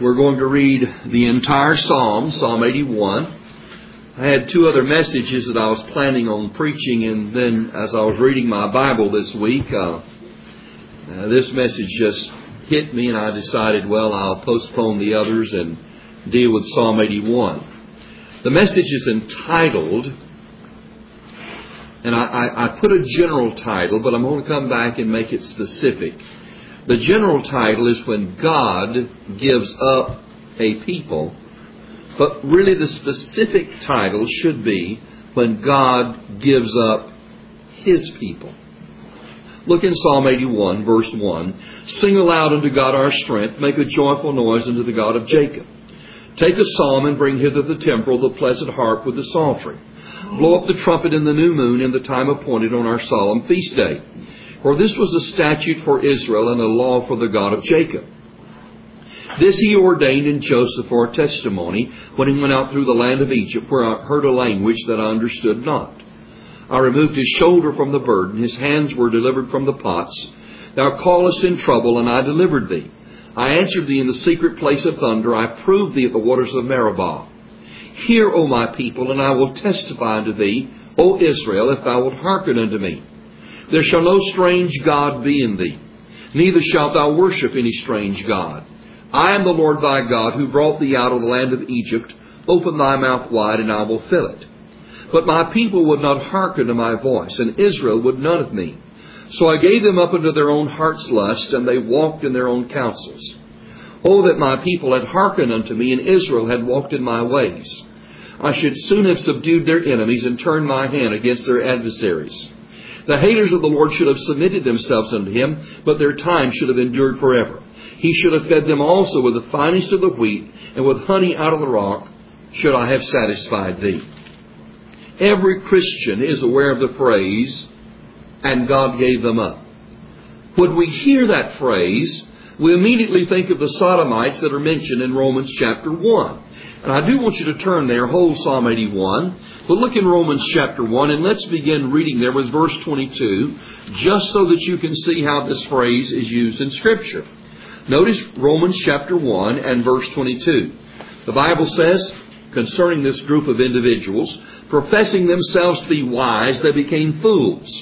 We're going to read the entire Psalm, Psalm 81. I had two other messages that I was planning on preaching, and then as I was reading my Bible this week, this message just hit me, and I decided, well, I'll postpone the others and deal with Psalm 81. The message is entitled, and I put a general title, but I'm going to come back and make it specific. The general title is When God Gives Up a People, but really the specific title should be When God Gives Up His People. Look in Psalm 81, verse 1. Sing aloud unto God our strength, make a joyful noise unto the God of Jacob. Take a psalm and bring hither the timbrel, the pleasant harp with the psaltery. Blow up the trumpet in the new moon in the time appointed on our solemn feast day. For this was a statute for Israel and a law for the God of Jacob. This he ordained in Joseph for a testimony when he went out through the land of Egypt, where I heard a language that I understood not. I removed his shoulder from the burden, his hands were delivered from the pots. Thou callest in trouble, and I delivered thee. I answered thee in the secret place of thunder, I proved thee at the waters of Meribah. Hear, O my people, and I will testify unto thee, O Israel, if thou wilt hearken unto me. There shall no strange God be in thee, neither shalt thou worship any strange God. I am the Lord thy God, who brought thee out of the land of Egypt. Open thy mouth wide, and I will fill it. But my people would not hearken to my voice, and Israel would none of me. So I gave them up unto their own heart's lust, and they walked in their own counsels. Oh, that my people had hearkened unto me, and Israel had walked in my ways. I should soon have subdued their enemies, and turned my hand against their adversaries. The haters of the Lord should have submitted themselves unto him, but their time should have endured forever. He should have fed them also with the finest of the wheat, and with honey out of the rock should I have satisfied thee. Every Christian is aware of the phrase, and God gave them up. When we hear that phrase, we immediately think of the Sodomites that are mentioned in Romans chapter 1. And I do want you to turn there, hold Psalm 81. But look in Romans chapter 1, and let's begin reading there with verse 22, just so that you can see how this phrase is used in Scripture. Notice Romans chapter 1 and verse 22. The Bible says, concerning this group of individuals, professing themselves to be wise, they became fools,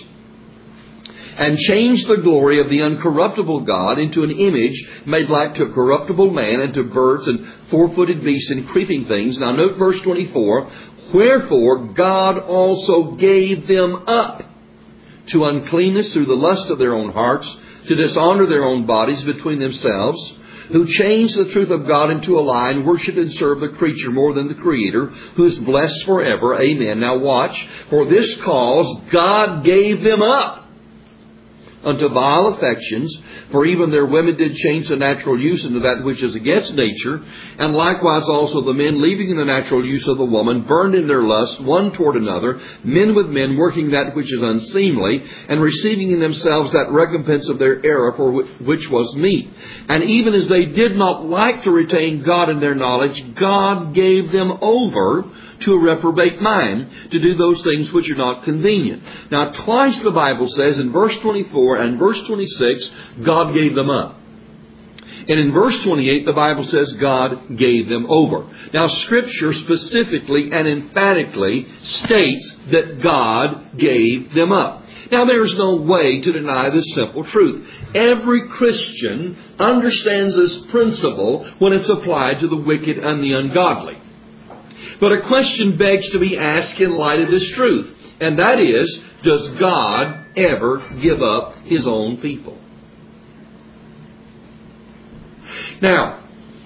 and changed the glory of the uncorruptible God into an image made like to a corruptible man, and to birds and four-footed beasts and creeping things. Now note verse 24. Wherefore God also gave them up to uncleanness through the lust of their own hearts, to dishonor their own bodies between themselves, who changed the truth of God into a lie, and worship and serve the creature more than the Creator, who is blessed forever. Amen. Now watch. For this cause God gave them up unto vile affections, for even their women did change the natural use into that which is against nature, and likewise also the men, leaving the natural use of the woman, burned in their lust one toward another, men with men, working that which is unseemly, and receiving in themselves that recompense of their error, for which was meat. And even as they did not like to retain God in their knowledge, God gave them over to a reprobate mind, to do those things which are not convenient. Now twice the Bible says in verse 24 and verse 26, God gave them up. And in verse 28, the Bible says God gave them over. Now Scripture specifically and emphatically states that God gave them up. Now there's no way to deny this simple truth. Every Christian understands this principle when it's applied to the wicked and the ungodly. But a question begs to be asked in light of this truth. And that is, does God ever give up His own people? Now,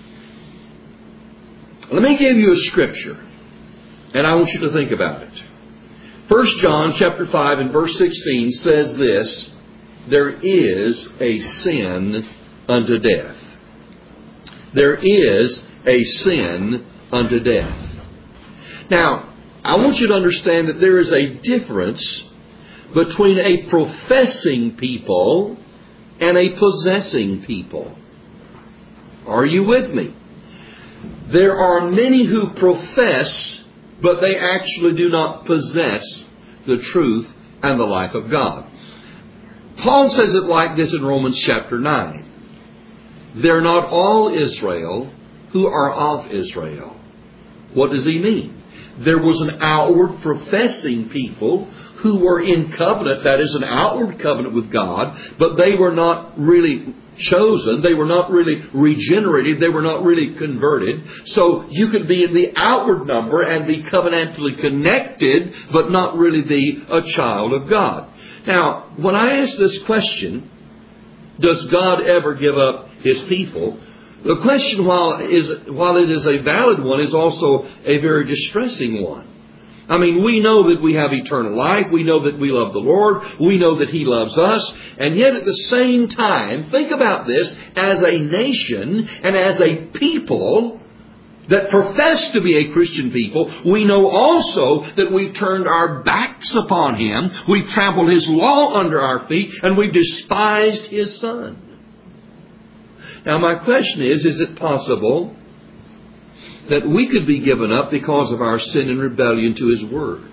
let me give you a scripture, and I want you to think about it. 1 John chapter 5 and verse 16 says this, there is a sin unto death. There is a sin unto death. Now, I want you to understand that there is a difference between a professing people and a possessing people. Are you with me? There are many who profess, but they actually do not possess the truth and the life of God. Paul says it like this in Romans chapter 9. They're not all Israel who are of Israel. What does he mean? There was an outward professing people who were in covenant, that is an outward covenant with God, but they were not really chosen. They were not really regenerated. They were not really converted. So you could be in the outward number and be covenantally connected, but not really be a child of God. Now, when I ask this question, does God ever give up His people? The question, while it is a valid one, is also a very distressing one. I mean, we know that we have eternal life. We know that we love the Lord. We know that He loves us. And yet at the same time, think about this, as a nation and as a people that profess to be a Christian people, we know also that we've turned our backs upon Him. We've trampled His law under our feet, and we've despised His Son. Now my question is it possible that we could be given up because of our sin and rebellion to His Word?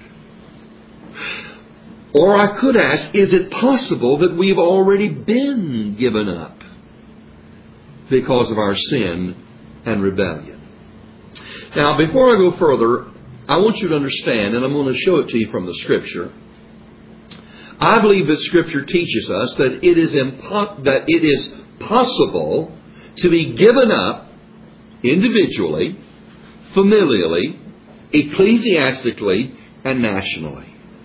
Or I could ask, is it possible that we've already been given up because of our sin and rebellion? Now, before I go further, I want you to understand, and I'm going to show it to you from the Scripture. I believe that Scripture teaches us that it is possible to be given up individually, familially, ecclesiastically, and nationally.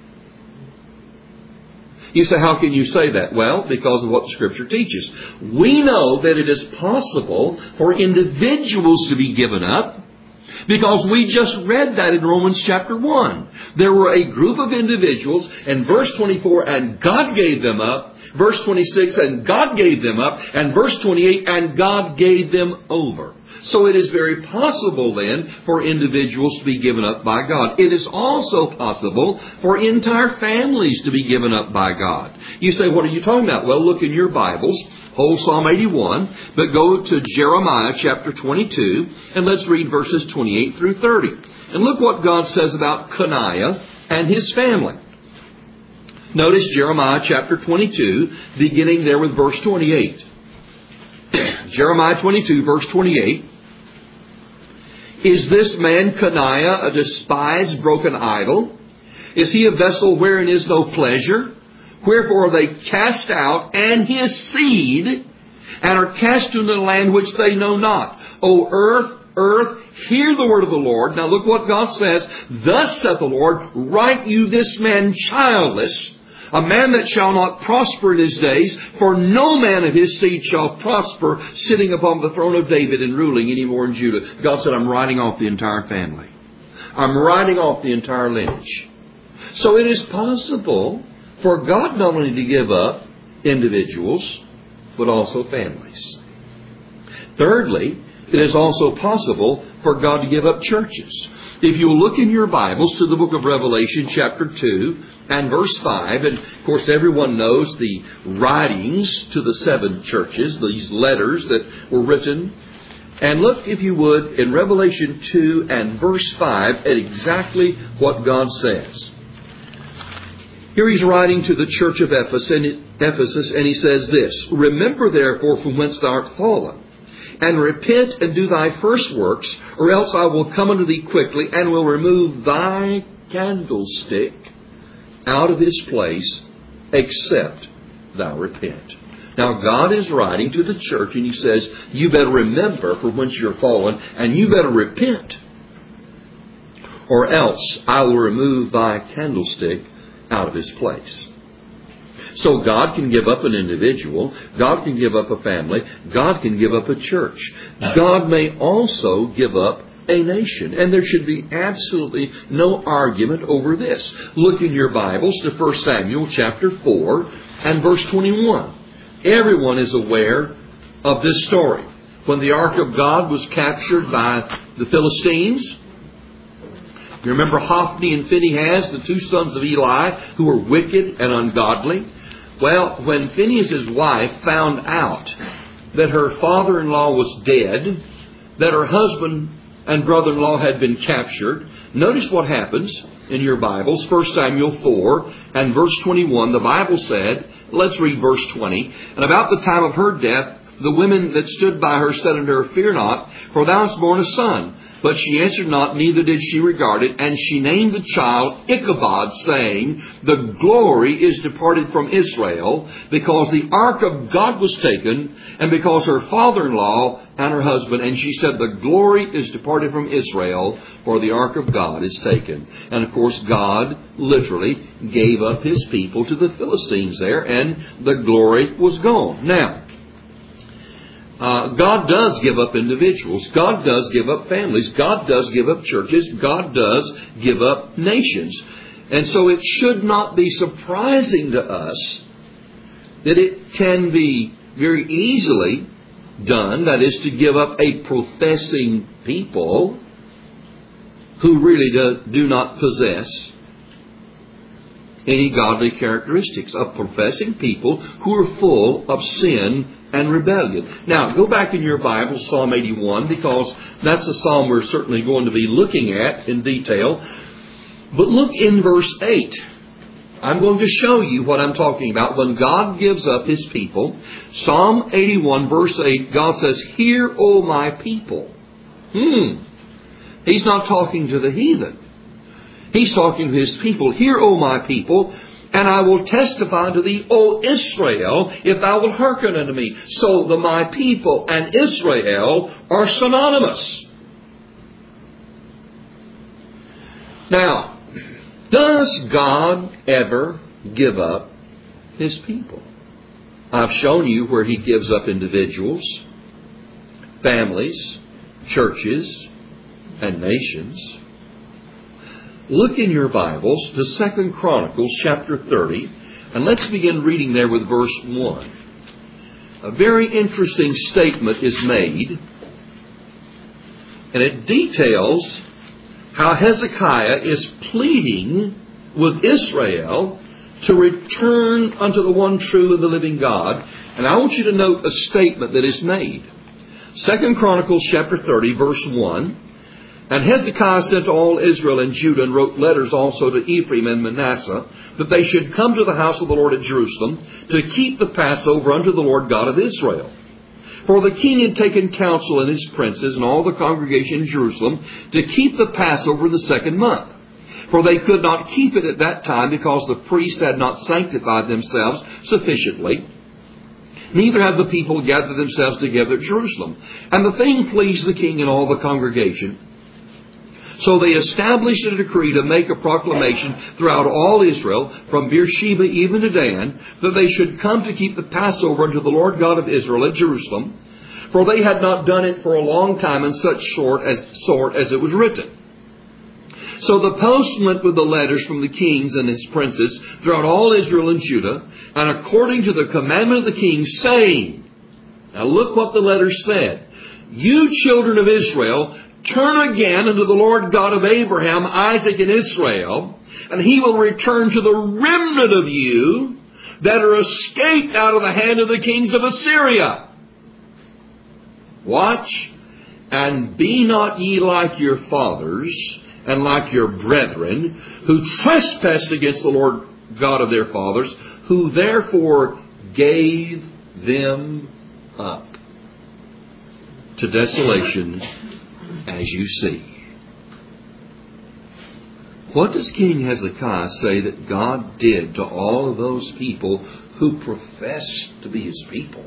You say, how can you say that? Well, because of what the Scripture teaches. We know that it is possible for individuals to be given up, because we just read that in Romans chapter 1. There were a group of individuals, and verse 24, and God gave them up. Verse 26, and God gave them up. And verse 28, and God gave them over. So it is very possible then for individuals to be given up by God. It is also possible for entire families to be given up by God. You say, what are you talking about? Well, look in your Bibles. Hold Psalm 81, but go to Jeremiah chapter 22, and let's read verses 28 through 30. And look what God says about Coniah and his family. Notice Jeremiah chapter 22, beginning there with verse 28. Jeremiah 22, verse 28. Is this man Coniah a despised, broken idol? Is he a vessel wherein is no pleasure? Wherefore are they cast out, and his seed, and are cast into the land which they know not. O earth, earth, hear the word of the Lord. Now look what God says. Thus saith the Lord, write you this man childless, a man that shall not prosper in his days, for no man of his seed shall prosper, sitting upon the throne of David and ruling any more in Judah. God said, I'm writing off the entire family. I'm writing off the entire lineage. So it is possible for God not only to give up individuals, but also families. Thirdly, it is also possible for God to give up churches. If you look in your Bibles to the book of Revelation, chapter 2 and verse 5, and of course everyone knows the writings to the 7 churches, these letters that were written. And look, if you would, in Revelation 2 and verse 5 at exactly what God says. Here he's writing to the church of Ephesus, and he says this, Remember therefore from whence thou art fallen, and repent and do thy first works, or else I will come unto thee quickly, and will remove thy candlestick out of his place, except thou repent. Now God is writing to the church, and he says, you better remember from whence you're fallen, and you better repent, or else I will remove thy candlestick out of his place. So God can give up an individual. God can give up a family. God can give up a church. God may also give up a nation. And there should be absolutely no argument over this. Look in your Bibles to 1 Samuel chapter 4 and verse 21. Everyone is aware of this story. When the ark of God was captured by the Philistines, you remember Hophni and Phinehas, the 2 sons of Eli, who were wicked and ungodly? Well, when Phinehas' wife found out that her father-in-law was dead, that her husband and brother-in-law had been captured, notice what happens in your Bibles. 1 Samuel 4 and verse 21, the Bible said, let's read verse 20, and about the time of her death, the women that stood by her said unto her, Fear not, for thou hast borne a son. But she answered not, neither did she regard it. And she named the child Ichabod, saying, The glory is departed from Israel, because the ark of God was taken, and because her father-in-law and her husband. And she said, The glory is departed from Israel, for the ark of God is taken. And of course, God literally gave up His people to the Philistines there, and the glory was gone. Now, God does give up individuals. God does give up families. God does give up churches. God does give up nations. And so it should not be surprising to us that it can be very easily done, that is to give up a professing people who really do not possess any godly characteristics, of professing people who are full of sin and rebellion. Now, go back in your Bible, Psalm 81, because that's a psalm we're certainly going to be looking at in detail. But look in verse 8. I'm going to show you what I'm talking about. When God gives up His people, Psalm 81, verse 8, God says, Hear, O my people. He's not talking to the heathen. He's talking to His people. Hear, O my people, and I will testify to thee, O Israel, if thou wilt hearken unto me. So the my people and Israel are synonymous. Now, does God ever give up His people? I've shown you where He gives up individuals, families, churches, and nations. Look in your Bibles to 2 Chronicles chapter 30, and let's begin reading there with verse 1. A very interesting statement is made, and it details how Hezekiah is pleading with Israel to return unto the one true and the living God. And I want you to note a statement that is made. 2 Chronicles chapter 30, verse 1. And Hezekiah sent to all Israel and Judah, and wrote letters also to Ephraim and Manasseh, that they should come to the house of the Lord at Jerusalem, to keep the Passover unto the Lord God of Israel. For the king had taken counsel and his princes and all the congregation in Jerusalem to keep the Passover the second month. For they could not keep it at that time, because the priests had not sanctified themselves sufficiently. Neither had the people gathered themselves together at Jerusalem. And the thing pleased the king and all the congregation. So they established a decree to make a proclamation throughout all Israel, from Beersheba even to Dan, that they should come to keep the Passover unto the Lord God of Israel at Jerusalem. For they had not done it for a long time in such sort as it was written. So the post went with the letters from the kings and his princes throughout all Israel and Judah, and according to the commandment of the king, saying, now look what the letters said. You children of Israel, turn again unto the Lord God of Abraham, Isaac, and Israel, and He will return to the remnant of you that are escaped out of the hand of the kings of Assyria. Watch, and be not ye like your fathers and like your brethren, who trespassed against the Lord God of their fathers, who therefore gave them up to desolation, as you see. What does King Hezekiah say that God did to all of those people who professed to be His people?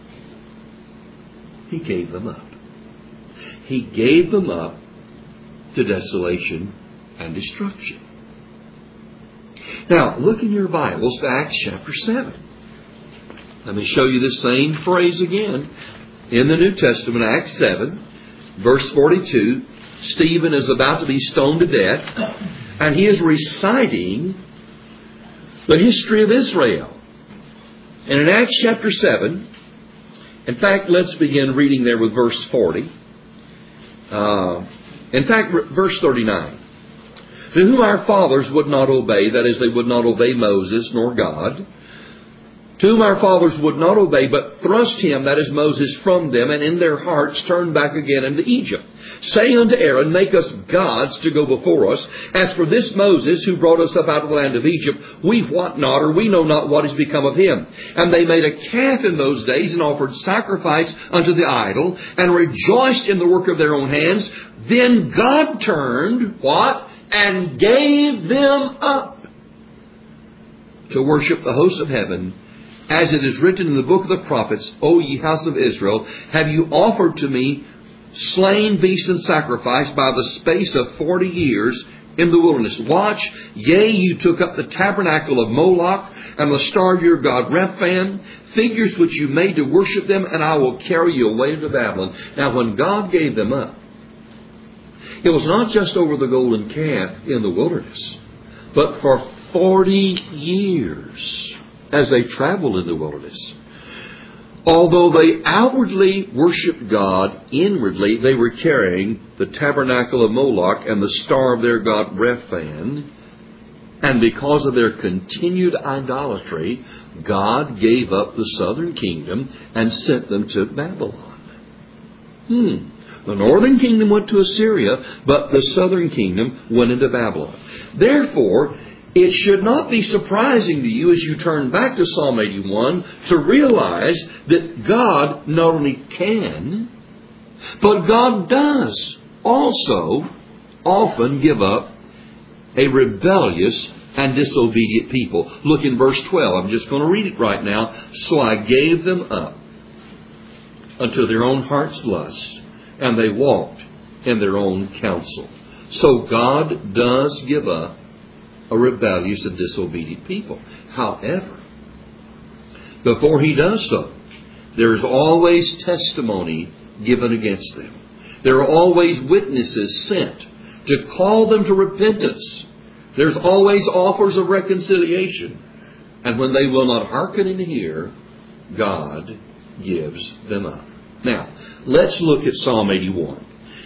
He gave them up. He gave them up to desolation and destruction. Now, look in your Bibles to Acts chapter 7. Let me show you this same phrase again in the New Testament, Acts 7. Verse 42, Stephen is about to be stoned to death, and he is reciting the history of Israel. And in Acts chapter 7, in fact, let's begin reading there with verse 40. Verse 39. To whom our fathers would not obey, that is, they would not obey Moses nor God, to whom our fathers would not obey, but thrust him, that is Moses, from them, and in their hearts turned back again into Egypt, saying unto Aaron, make us gods to go before us. As for this Moses, who brought us up out of the land of Egypt, we wot not, or we know not what is become of him. And they made a calf in those days, and offered sacrifice unto the idol, and rejoiced in the work of their own hands. Then God turned, what? And gave them up to worship the host of heaven, as it is written in the book of the prophets, O ye house of Israel, have you offered to me slain beasts and sacrifice by the space of 40 years in the wilderness? Watch, yea, you took up the tabernacle of Moloch and the star of your god Rephan, figures which you made to worship them, and I will carry you away into Babylon. Now, when God gave them up, it was not just over the golden calf in the wilderness, but for 40 years as they traveled in the wilderness. Although they outwardly worshiped God, inwardly they were carrying the tabernacle of Moloch and the star of their god Rephan. And because of their continued idolatry, God gave up the southern kingdom and sent them to Babylon. The northern kingdom went to Assyria, but the southern kingdom went into Babylon. Therefore, it should not be surprising to you as you turn back to Psalm 81 to realize that God not only can, but God does also often give up a rebellious and disobedient people. Look in verse 12. I'm just going to read it right now. So I gave them up unto their own heart's lust, and they walked in their own counsel. So God does give up a rebellious and disobedient people. However, before He does so, there is always testimony given against them. There are always witnesses sent to call them to repentance. There's always offers of reconciliation. And when they will not hearken and hear, God gives them up. Now, let's look at Psalm 81.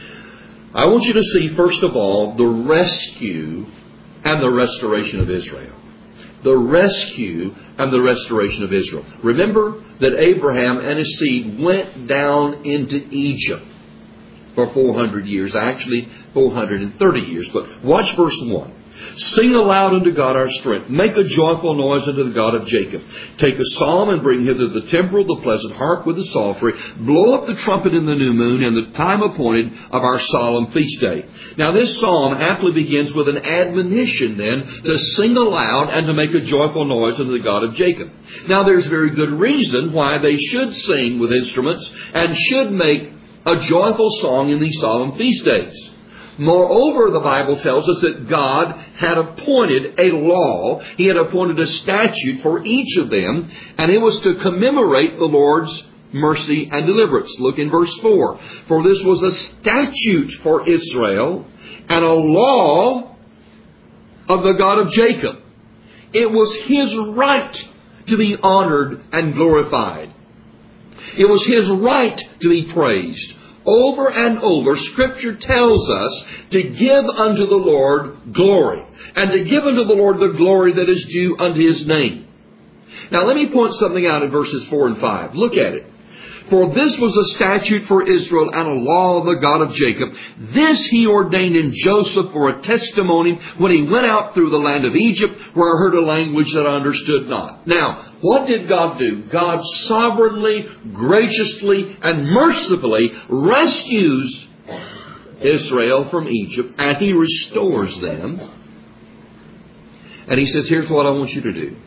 I want you to see, first of all, the rescue and the restoration of Israel. The rescue and the restoration of Israel. Remember that Abraham and his seed went down into Egypt for 400 years. Actually, 430 years. But watch verse 1. Sing aloud unto God our strength. Make a joyful noise unto the God of Jacob. Take a psalm and bring hither the timbrel, the pleasant harp with the psaltery. Blow up the trumpet in the new moon and the time appointed of our solemn feast day. Now this psalm aptly begins with an admonition then to sing aloud and to make a joyful noise unto the God of Jacob. Now there's very good reason why they should sing with instruments and should make a joyful song in these solemn feast days. Moreover, the Bible tells us that God had appointed a law. He had appointed a statute for each of them, and it was to commemorate the Lord's mercy and deliverance. Look in verse 4. For this was a statute for Israel and a law of the God of Jacob. It was His right to be honored and glorified. It was His right to be praised. Over and over, Scripture tells us to give unto the Lord glory, and to give unto the Lord the glory that is due unto His name. Now let me point something out in verses 4 and 5. Look at it. For this was a statute for Israel and a law of the God of Jacob. This He ordained in Joseph for a testimony when he went out through the land of Egypt, where I heard a language that I understood not. Now, what did God do? God sovereignly, graciously, and mercifully rescues Israel from Egypt, and He restores them. And He says, here's what I want you to do.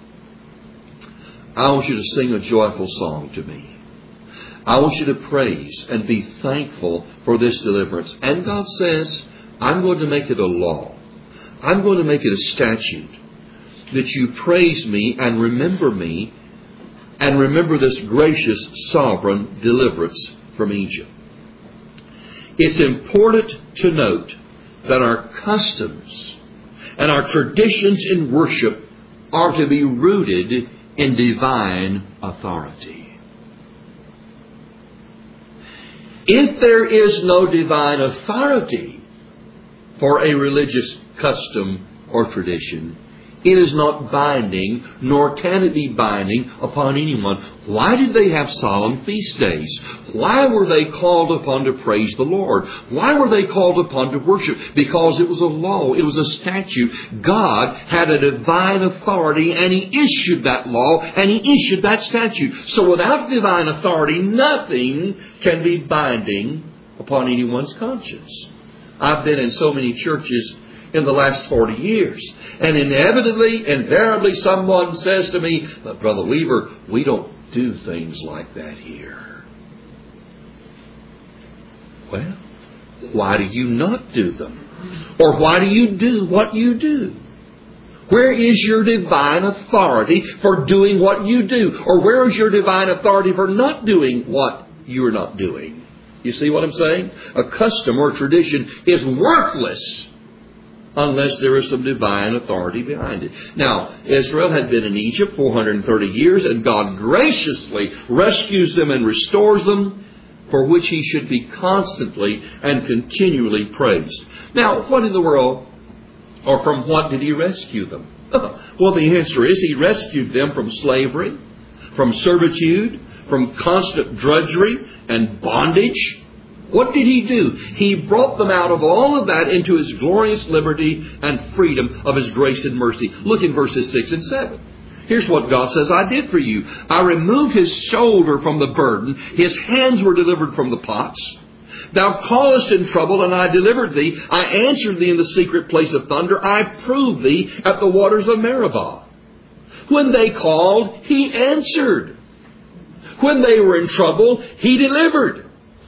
I want you to sing a joyful song to me. I want you to praise and be thankful for this deliverance. And God says, I'm going to make it a law. I'm going to make it a statute that you praise me and remember this gracious, sovereign deliverance from Egypt. It's important to note that our customs and our traditions in worship are to be rooted in divine authority. If there is no divine authority for a religious custom or tradition, It is not binding, nor can it be binding upon anyone. Why did they have solemn feast days? Why were they called upon to praise the Lord? Why were they called upon to worship? Because it was a law. It was a statute. God had a divine authority, and He issued that law, and He issued that statute. So without divine authority, nothing can be binding upon anyone's conscience. I've been in so many churches in the last 40 years. And invariably someone says to me, "But Brother Weaver, we don't do things like that here." Well, why do you not do them? Or why do you do what you do? Where is your divine authority for doing what you do? Or where is your divine authority for not doing what you're not doing? You see what I'm saying? A custom or tradition is worthless unless there is some divine authority behind it. Now, Israel had been in Egypt 430 years, and God graciously rescues them and restores them, for which He should be constantly and continually praised. Now, what in the world, or from what did He rescue them? Well, the answer is He rescued them from slavery, from servitude, from constant drudgery and bondage. What did He do? He brought them out of all of that into His glorious liberty and freedom of His grace and mercy. Look in verses 6 and 7. Here's what God says, "I did for you. I removed his shoulder from the burden. His hands were delivered from the pots. Thou callest in trouble, and I delivered thee. I answered thee in the secret place of thunder. I proved thee at the waters of Meribah. When they called, He answered. When they were in trouble, He delivered."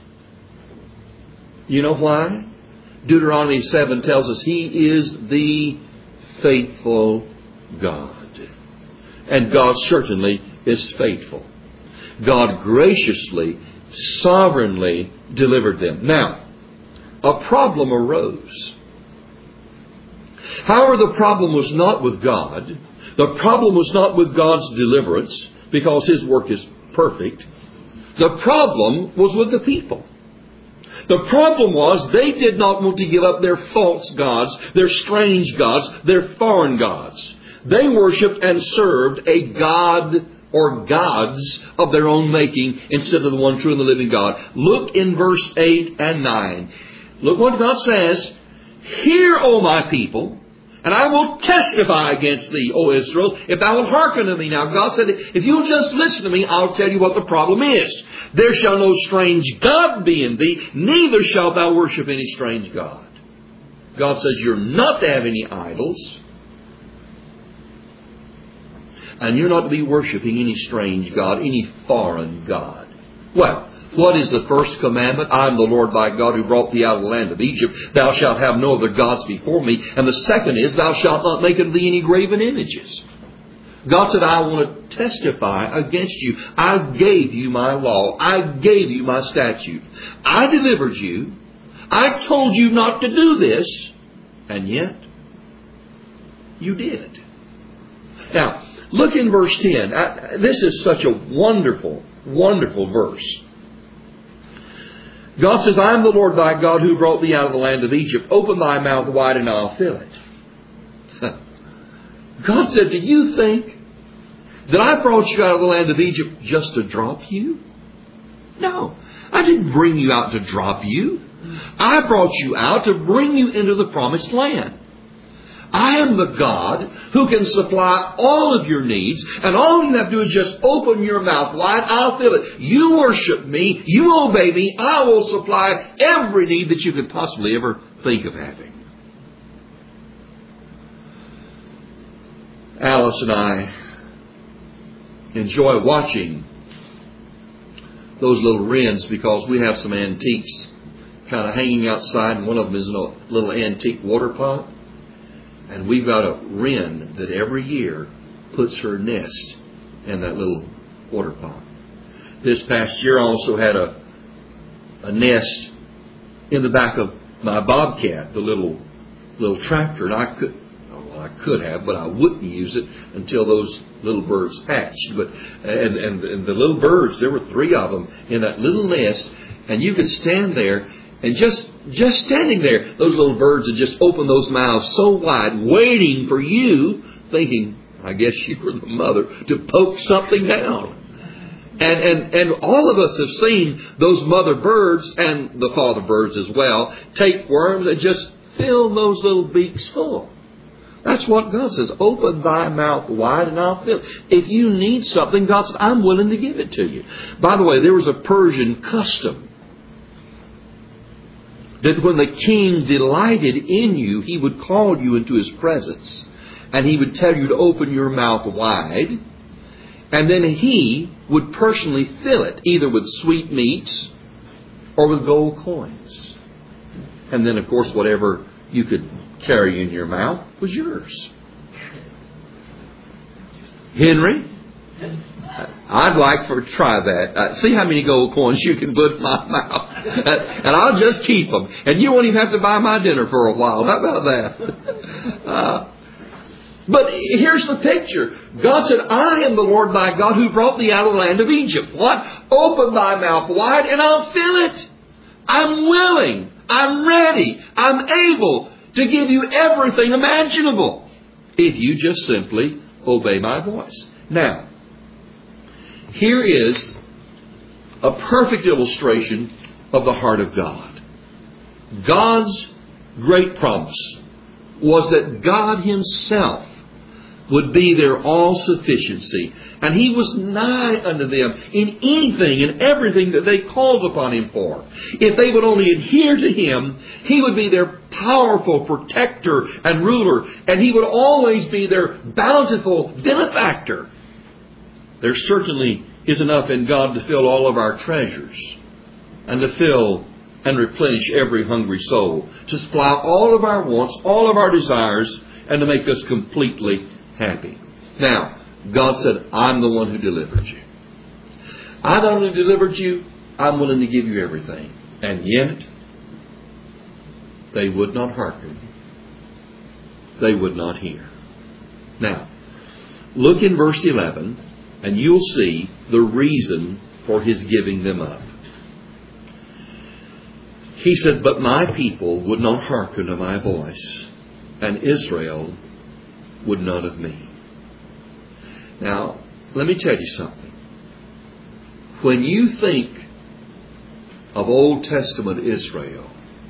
You know why? Deuteronomy 7 tells us He is the faithful God. And God certainly is faithful. God graciously, sovereignly delivered them. Now, a problem arose. However, the problem was not with God. The problem was not with God's deliverance, because His work is perfect. The problem was with the people. The problem was they did not want to give up their false gods, their strange gods, their foreign gods. They worshipped and served a god or gods of their own making instead of the one true and the living God. Look in verse 8 and 9. Look what God says. "Hear, O my people, and I will testify against thee, O Israel, if thou wilt hearken to me." Now, God said, if you'll just listen to me, I'll tell you what the problem is. "There shall no strange God be in thee, neither shalt thou worship any strange God." God says you're not to have any idols, and you're not to be worshiping any strange God, any foreign God. Well, what is the first commandment? "I am the Lord thy God who brought thee out of the land of Egypt. Thou shalt have no other gods before me." And the second is, "Thou shalt not make unto thee any graven images." God said, I want to testify against you. I gave you my law. I gave you my statute. I delivered you. I told you not to do this. And yet, you did. Now, look in verse 10. This is such a wonderful, wonderful verse. God says, "I am the Lord thy God who brought thee out of the land of Egypt. Open thy mouth wide and I'll fill it." God said, do you think that I brought you out of the land of Egypt just to drop you? No. I didn't bring you out to drop you. I brought you out to bring you into the promised land. I am the God who can supply all of your needs, and all you have to do is just open your mouth wide, I'll fill it. You worship me, you obey me, I will supply every need that you could possibly ever think of having. Alice and I enjoy watching those little wrens because we have some antiques kind of hanging outside, and one of them is in a little antique water pot. And we've got a wren that every year puts her nest in that little water pot. This past year I also had a nest in the back of my Bobcat, the little tractor. And I could have, but I wouldn't use it until those little birds hatched. But and the little birds, there were 3 of them in that little nest, and you could stand there. And just standing there, those little birds would just open those mouths so wide, waiting for you thinking, I guess you were the mother, to poke something down. And all of us have seen those mother birds and the father birds as well take worms and just fill those little beaks full. That's what God says. Open thy mouth wide and I'll fill it. If you need something, God says, I'm willing to give it to you. By the way, there was a Persian custom that when the king delighted in you, he would call you into his presence. And he would tell you to open your mouth wide. And then he would personally fill it, either with sweetmeats or with gold coins. And then, of course, whatever you could carry in your mouth was yours. Henry, I'd like to try that. See how many gold coins you can put in my mouth. And I'll just keep them. And you won't even have to buy my dinner for a while. How about that? But here's the picture. God said, I am the Lord thy God who brought thee out of the land of Egypt. What? Open thy mouth wide and I'll fill it. I'm willing. I'm ready. I'm able to give you everything imaginable if you just simply obey my voice. Now, here is a perfect illustration of the heart of God. God's great promise was that God Himself would be their all-sufficiency. And He was nigh unto them in anything and everything that they called upon Him for. If they would only adhere to Him, He would be their powerful protector and ruler. And He would always be their bountiful benefactor. There certainly is enough in God to fill all of our treasures. And to fill and replenish every hungry soul. To supply all of our wants, all of our desires, and to make us completely happy. Now, God said, I'm the one who delivered you. I not only delivered you, I'm willing to give you everything. And yet, they would not hearken. They would not hear. Now, look in verse 11, and you'll see the reason for His giving them up. He said, but my people would not hearken to my voice, and Israel would none of me. Now, let me tell you something. When you think of Old Testament Israel,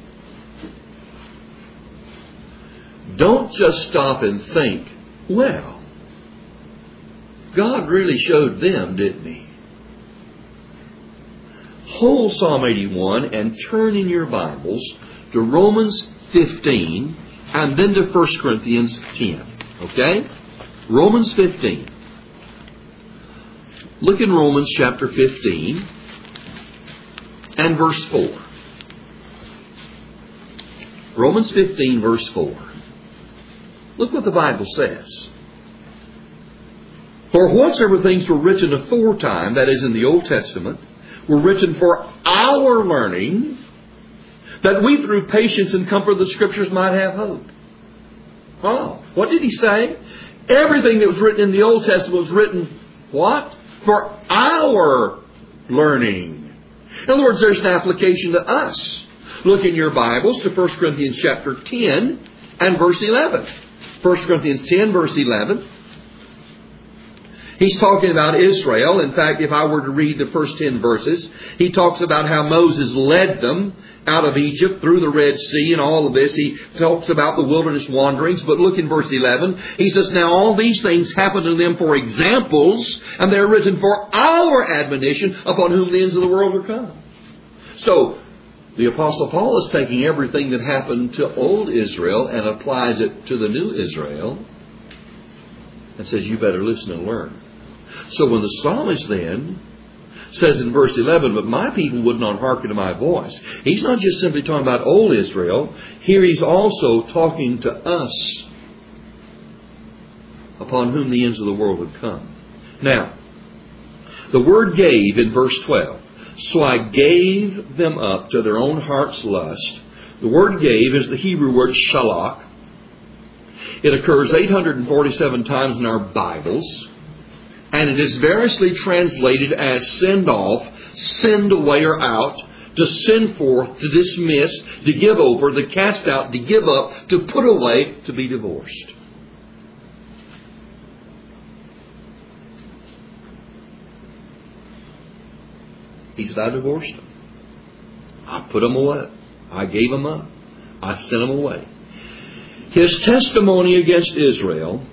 don't just stop and think, well, God really showed them, didn't He? Hold Psalm 81 and turn in your Bibles to Romans 15 and then to 1 Corinthians 10. Okay? Romans 15. Look in Romans chapter 15 and verse 4. Romans 15 verse 4. Look what the Bible says. For whatsoever things were written aforetime, that is in the Old Testament, were written for our learning, that we through patience and comfort of the Scriptures might have hope. Oh, what did he say? Everything that was written in the Old Testament was written, what? For our learning. In other words, there's an application to us. Look in your Bibles to 1 Corinthians chapter 10 and verse 11. 1 Corinthians 10 verse 11. He's talking about Israel. In fact, if I were to read the first 10 verses, he talks about how Moses led them out of Egypt through the Red Sea and all of this. He talks about the wilderness wanderings. But look in verse 11. He says, now all these things happen to them for examples, and they're written for our admonition, upon whom the ends of the world are come. So, the Apostle Paul is taking everything that happened to old Israel and applies it to the new Israel and says, you better listen and learn. So when the psalmist then says in verse 11, but my people would not hearken to my voice, he's not just simply talking about old Israel. Here he's also talking to us, upon whom the ends of the world would come. Now, the word gave in verse 12. So I gave them up to their own heart's lust. The word gave is the Hebrew word shalach. It occurs 847 times in our Bibles. And it is variously translated as send off, send away or out, to send forth, to dismiss, to give over, to cast out, to give up, to put away, to be divorced. He said, I divorced them. I put them away. I gave them up. I sent them away. His testimony against Israel,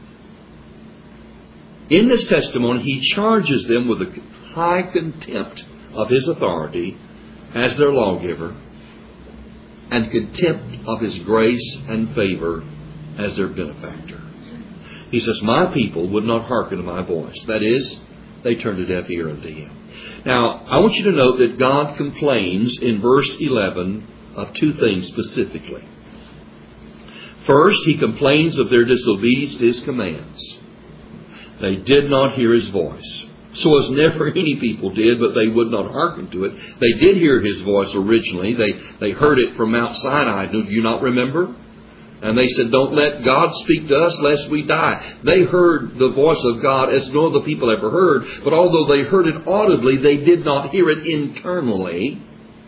in this testimony, he charges them with a high contempt of his authority as their lawgiver and contempt of his grace and favor as their benefactor. He says, my people would not hearken to my voice. That is, they turned a deaf ear unto him. Now, I want you to note that God complains in verse 11 of two things specifically. First, He complains of their disobedience to His commands. They did not hear His voice. So as never any people did, but they would not hearken to it. They did hear His voice originally. They heard it from Mount Sinai. Do you not remember? And they said, don't let God speak to us lest we die. They heard the voice of God as no other people ever heard. But although they heard it audibly, they did not hear it internally.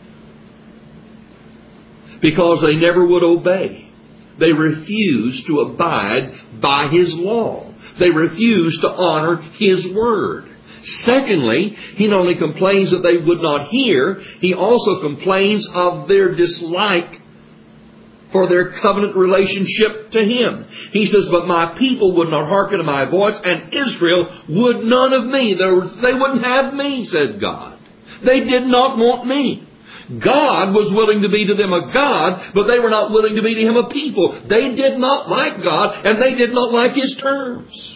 Because they never would obey. They refused to abide by His law. They refused to honor His word. Secondly, He not only complains that they would not hear, He also complains of their dislike for their covenant relationship to Him. He says, but my people would not hearken to my voice, and Israel would none of me. They wouldn't have me, said God. They did not want me. God was willing to be to them a God, but they were not willing to be to Him a people. They did not like God, and they did not like His terms.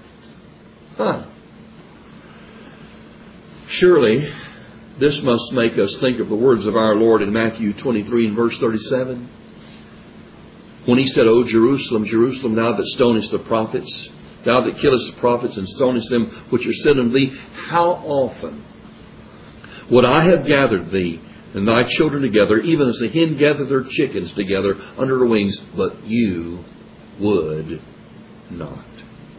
Surely, this must make us think of the words of our Lord in Matthew 23 and verse 37. When He said, O Jerusalem, Jerusalem, thou that stonest the prophets, thou that killest the prophets and stonest them which are sent unto thee, how often would I have gathered thee and thy children together, even as the hen gathereth her chickens together under her wings, but you would not.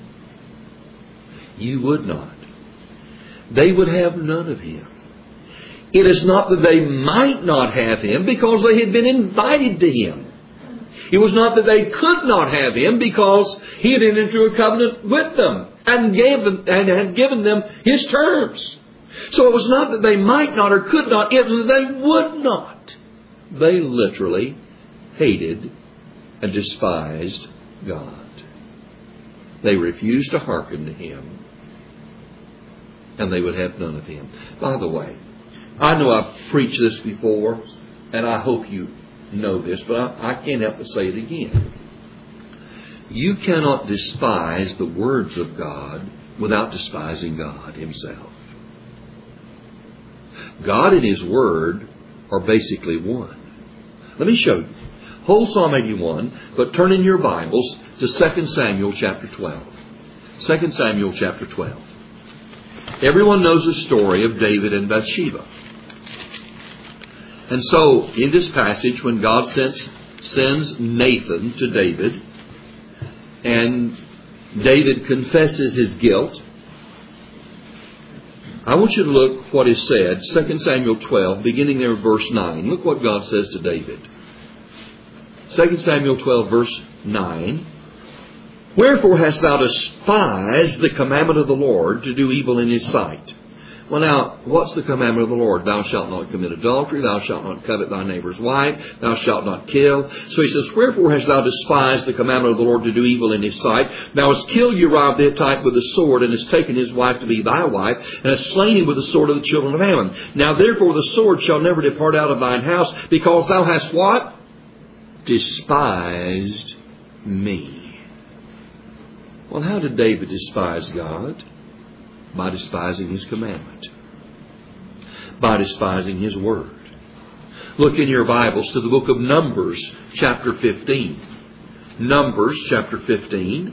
You would not. They would have none of Him. It is not that they might not have Him, because they had been invited to Him. It was not that they could not have Him, because He had entered into a covenant with them and had given them His terms. So it was not that they might not or could not, it was that they would not. They literally hated and despised God. They refused to hearken to Him, and they would have none of Him. By the way, I know I've preached this before, and I hope you know this, but I can't help but say it again. You cannot despise the words of God without despising God Himself. God and His Word are basically one. Let me show you. Hold Psalm 81, but turn in your Bibles to 2 Samuel chapter 12. 2 Samuel chapter 12. Everyone knows the story of David and Bathsheba. And so, in this passage, when God sends Nathan to David, and David confesses his guilt, I want you to look what is said, 2 Samuel 12, beginning there at verse 9. Look what God says to David. 2 Samuel 12, verse 9. Wherefore hast thou despised the commandment of the Lord to do evil in His sight? Well, now, what's the commandment of the Lord? Thou shalt not commit adultery. Thou shalt not covet thy neighbor's wife. Thou shalt not kill. So He says, wherefore hast thou despised the commandment of the Lord to do evil in His sight? Thou hast killed Uriah the Hittite with the sword, and hast taken his wife to be thy wife, and hast slain him with the sword of the children of Ammon. Now therefore the sword shall never depart out of thine house, because thou hast what? Despised me. Well, how did David despise God? By despising His commandment. By despising His word. Look in your Bibles to the book of Numbers, chapter 15. Numbers, chapter 15.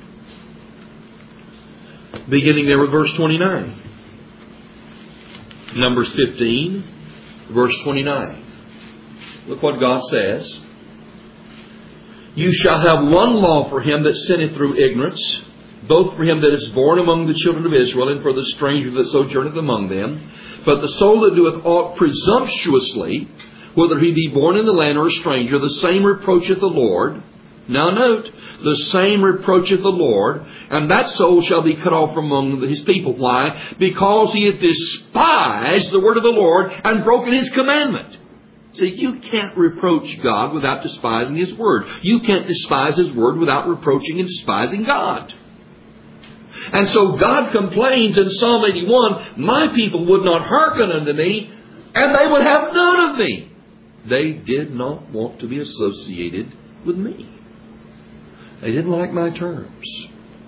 Beginning there with verse 29. Numbers 15, verse 29. Look what God says. You shall have one law for him that sinneth through ignorance, both for him that is born among the children of Israel, and for the stranger that sojourneth among them. But the soul that doeth aught presumptuously, whether he be born in the land or a stranger, the same reproacheth the Lord. Now note, the same reproacheth the Lord, and that soul shall be cut off from among his people. Why? Because he hath despised the word of the Lord and broken his commandment. See, you can't reproach God without despising his word. You can't despise his word without reproaching and despising God. And so God complains in Psalm 81, my people would not hearken unto me, and they would have none of me. They did not want to be associated with me. They didn't like my terms.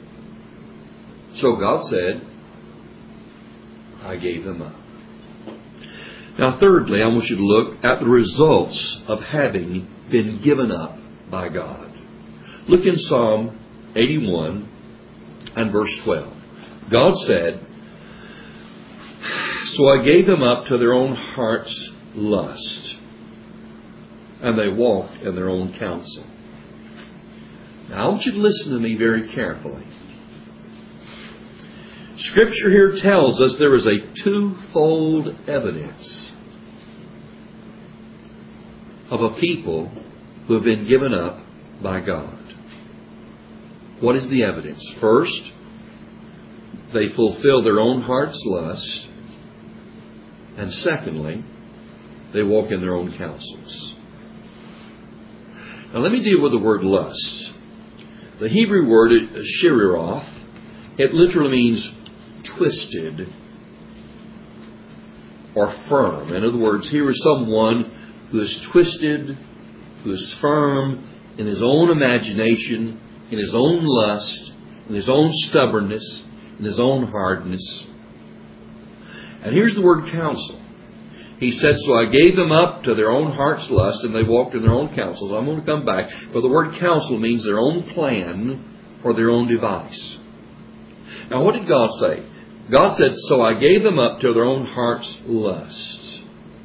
So God said, I gave them up. Now thirdly, I want you to look at the results of having been given up by God. Look in Psalm 81 and verse 12. God said, so I gave them up to their own heart's lust, and they walked in their own counsel. Now I want you to listen to me very carefully. Scripture here tells us there is a twofold evidence of a people who have been given up by God. What is the evidence? First, they fulfill their own heart's lust. And secondly, they walk in their own counsels. Now let me deal with the word lust. The Hebrew word is shiriroth. It literally means twisted or firm. In other words, here is someone who is twisted, who is firm in his own imagination, in his own lust, in his own stubbornness, in his own hardness. And here's the word counsel. He said, so I gave them up to their own heart's lust, and they walked in their own counsels. I'm going to come back. But the word counsel means their own plan or their own device. Now, what did God say? God said, so I gave them up to their own heart's lust.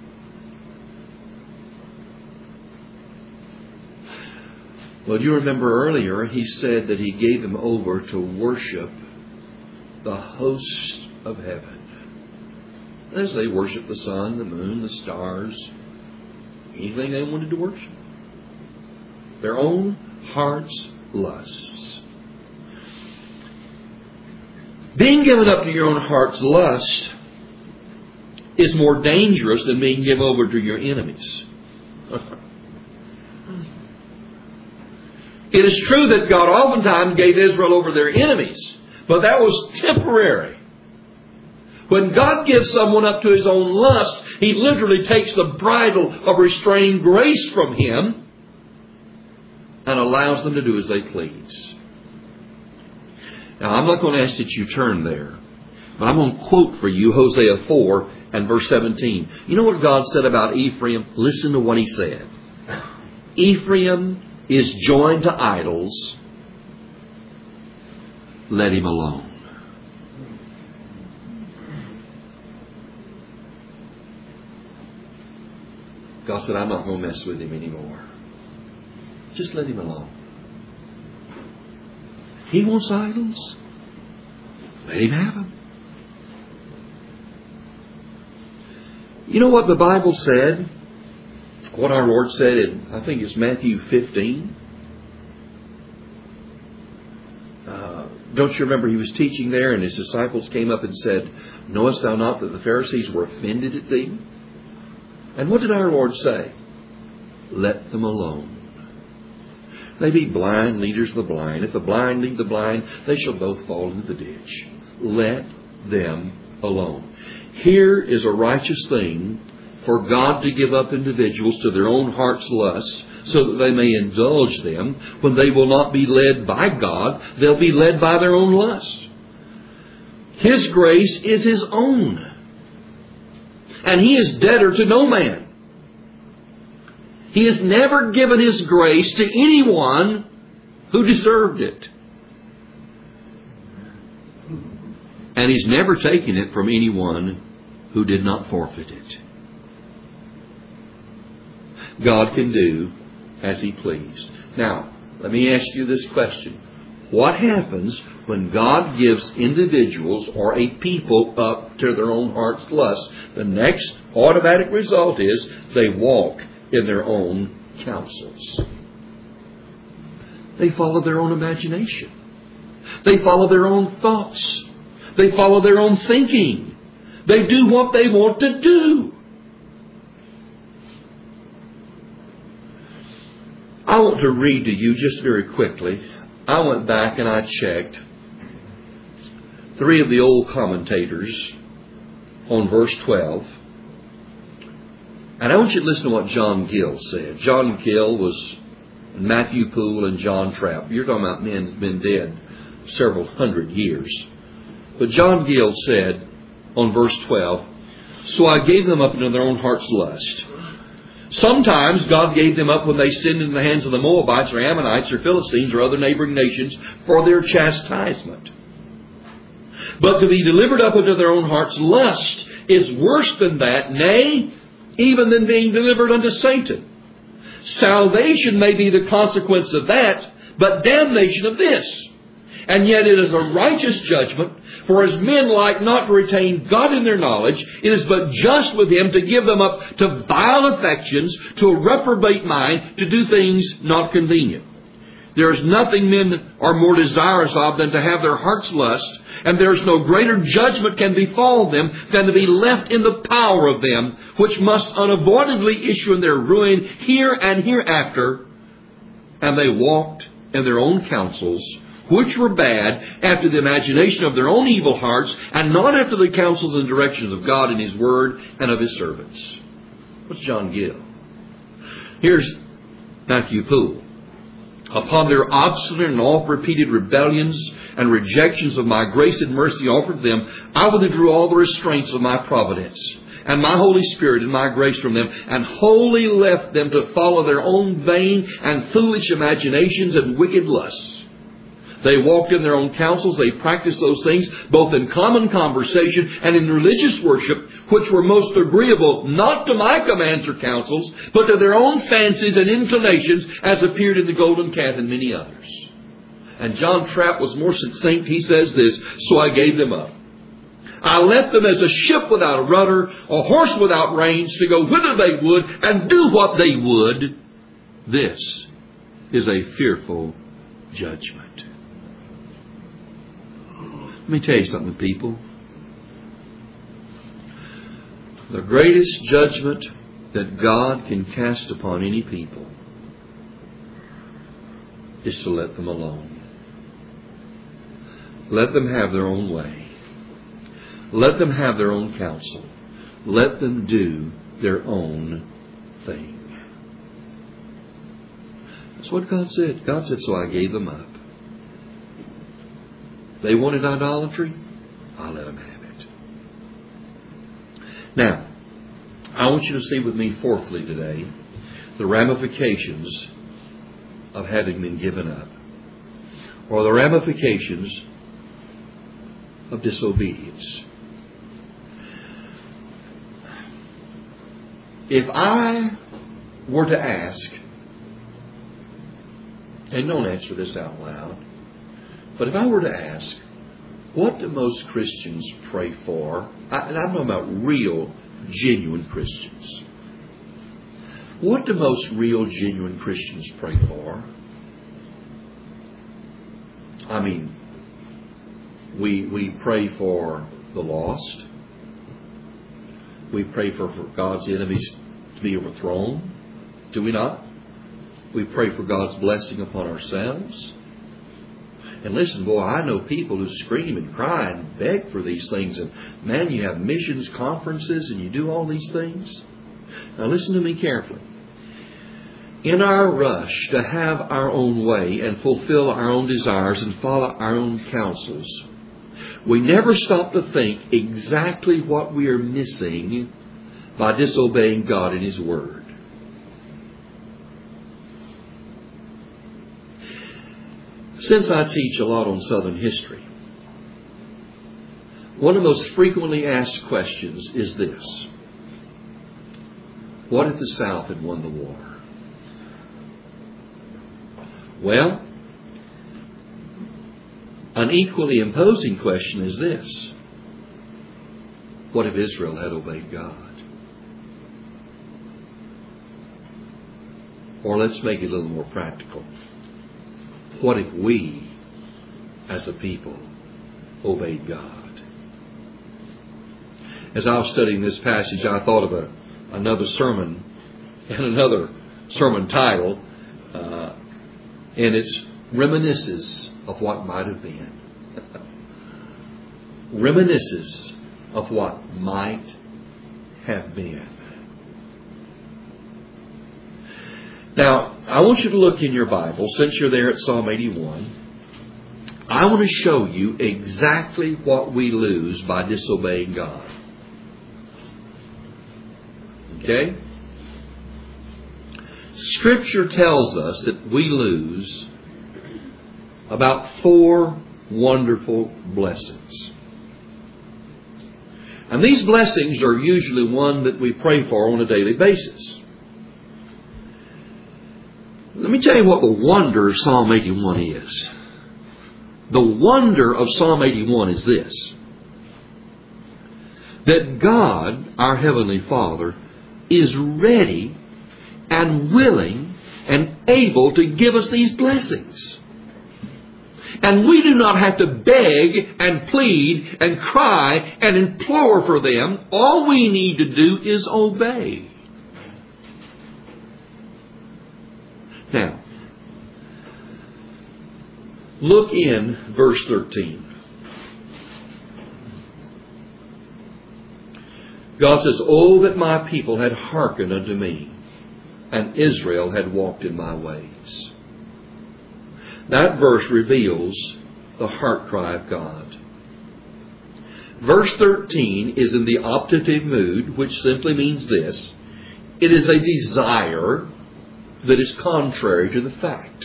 Well, you remember earlier, he said that he gave them over to worship the host of heaven. As they worship the sun, the moon, the stars, anything they wanted to worship. Their own heart's lusts. Being given up to your own heart's lust is more dangerous than being given over to your enemies. It is true that God oftentimes gave Israel over their enemies, but that was temporary. When God gives someone up to his own lust, he literally takes the bridle of restrained grace from him and allows them to do as they please. Now, I'm not going to ask that you turn there, but I'm going to quote for you Hosea 4 and verse 17. You know what God said about Ephraim? Listen to what he said. Ephraim is joined to idols. Let him alone. God said, I'm not going to mess with him anymore. Just let him alone. He wants idols. Let him have them. You know what the Bible said? What our Lord said in, I think it's Matthew 15. Don't you remember he was teaching there and his disciples came up and said, knowest thou not that the Pharisees were offended at thee? And what did our Lord say? Let them alone. They be blind leaders of the blind. If the blind lead the blind, they shall both fall into the ditch. Let them alone. Here is a righteous thing for God to give up individuals to their own heart's lust so that they may indulge them when they will not be led by God. They'll be led by their own lust. His grace is His own. And He is debtor to no man. He has never given His grace to anyone who deserved it. And He's never taken it from anyone who did not forfeit it. God can do as He pleased. Now, let me ask you this question. What happens when God gives individuals or a people up to their own heart's lust? The next automatic result is they walk in their own counsels. They follow their own imagination. They follow their own thoughts. They follow their own thinking. They do what they want to do. I want to read to you just very quickly. I went back and I checked 3 of the old commentators on verse 12. And I want you to listen to what John Gill said. John Gill was Matthew Poole and John Trapp. You're talking about men who've been dead several hundred years. But John Gill said on verse 12, "So I gave them up into their own heart's lust." Sometimes God gave them up when they sinned in the hands of the Moabites or Ammonites or Philistines or other neighboring nations for their chastisement. But to be delivered up into their own heart's lust is worse than that, nay, even than being delivered unto Satan. Salvation may be the consequence of that, but damnation of this. And yet it is a righteous judgment, for as men like not to retain God in their knowledge, it is but just with Him to give them up to vile affections, to a reprobate mind, to do things not convenient. There is nothing men are more desirous of than to have their heart's lust, and there is no greater judgment can befall them than to be left in the power of them, which must unavoidably issue in their ruin here and hereafter. And they walked in their own counsels, which were bad, after the imagination of their own evil hearts, and not after the counsels and directions of God in His Word and of His servants. What's John Gill? Here's Matthew Poole. Upon their obstinate and oft-repeated rebellions and rejections of my grace and mercy offered them, I withdrew all the restraints of my providence and my Holy Spirit and my grace from them, and wholly left them to follow their own vain and foolish imaginations and wicked lusts. They walked in their own counsels. They practiced those things both in common conversation and in religious worship, which were most agreeable not to my commands or counsels, but to their own fancies and inclinations, as appeared in the Golden Calf and many others. And John Trapp was more succinct. He says this, "So I gave them up. I left them as a ship without a rudder, a horse without reins, to go whither they would and do what they would. This is a fearful judgment." Let me tell you something, people. The greatest judgment that God can cast upon any people is to let them alone. Let them have their own way. Let them have their own counsel. Let them do their own thing. That's what God said. God said, "So I gave them up." They wanted idolatry, I'll let them have it. Now, I want you to see with me fourthly today the ramifications of having been given up, or the ramifications of disobedience. If I were to ask, and don't answer this out loud, but if I were to ask, what do most Christians pray for? And I'm talking about real, genuine Christians. What do most real, genuine Christians pray for? I mean, we pray for the lost. We pray for God's enemies to be overthrown. Do we not? We pray for God's blessing upon ourselves. And listen, boy, I know people who scream and cry and beg for these things. And man, you have missions conferences and you do all these things. Now listen to me carefully. In our rush to have our own way and fulfill our own desires and follow our own counsels, we never stop to think exactly what we are missing by disobeying God and His Word. Since I teach a lot on Southern history, one of the most frequently asked questions is this: what if the South had won the war? Well, an equally imposing question is this: what if Israel had obeyed God? Or let's make it a little more practical. What if we, as a people, obeyed God? As I was studying this passage, I thought of another sermon and another sermon title, and it's Reminiscences of What Might Have Been. Reminiscences of what might have been. Now, I want you to look in your Bible, since you're there at Psalm 81. I want to show you exactly what we lose by disobeying God. Okay? Scripture tells us that we lose about 4 wonderful blessings. And these blessings are usually one that we pray for on a daily basis. Let me tell you what the wonder of Psalm 81 is. The wonder of Psalm 81 is this: that God, our Heavenly Father, is ready and willing and able to give us these blessings. And we do not have to beg and plead and cry and implore for them. All we need to do is obey. Now, look in verse 13. God says, "Oh, that my people had hearkened unto me, and Israel had walked in my ways." That verse reveals the heart cry of God. Verse 13 is in the optative mood, which simply means this: it is a desire that is contrary to the fact.